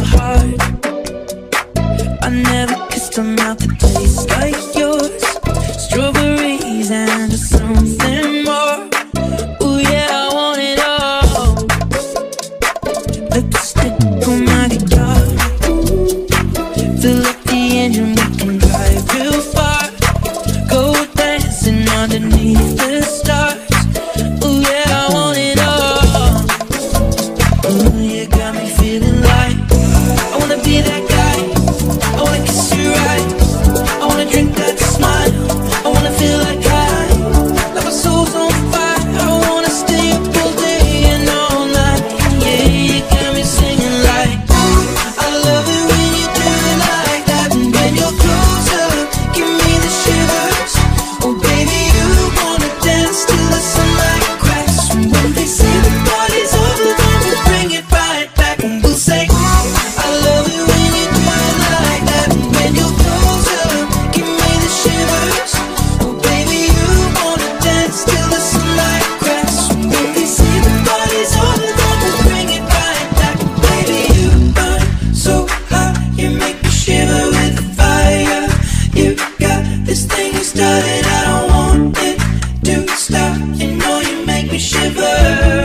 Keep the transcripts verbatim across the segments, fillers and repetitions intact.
heart. I never kissed a mouth that tastes like yours. Strawberries and just something more. Ooh yeah, I want it all. Lipstick on my guitar. Fill up the engine, we can drive real far. Go dancing underneath the stars. Ooh yeah, I want it all. Ooh, you got me feeling like I wanna be that guy. I wanna kiss you right. I wanna drink that smile. I wanna feel like high, like my soul's on fire. I wanna stay up all day and all night. Yeah, you got me singing like, ooh, I love it when you do it like that. And when you're closer, give me the shivers. Oh baby, you wanna dance till the sunlight cracks. And when they say the party's over, then we'll bring it right back. And we'll say, I love it when you do it like that. And when you're closer, give me the shivers. Oh baby, you wanna dance till the sunlight cracks. And when they say the party's over, then we'll bring it right back. Baby, you burn so hot, you make me shiver with fire. You got this thing you started, I don't want it to stop. You know you make me shiver.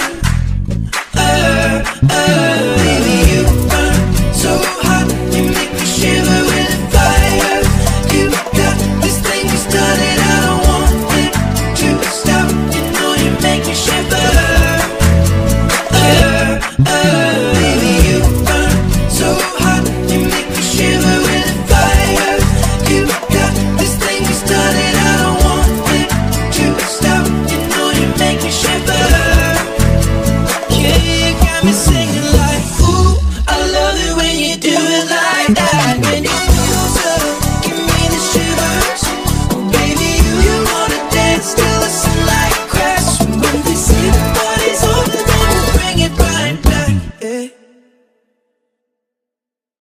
Uh, uh, baby, you burn so hot, you make me shiver with fire. You got this thing you started, I don't want it to stop. You know you make me shiver. Uh, uh, baby, you burn so hot, you make me shiver with fire. You got this thing you started, I don't want it to stop. You know you make me shiver. Yeah, you got me singing like, ooh, I love it when you do it like that. When you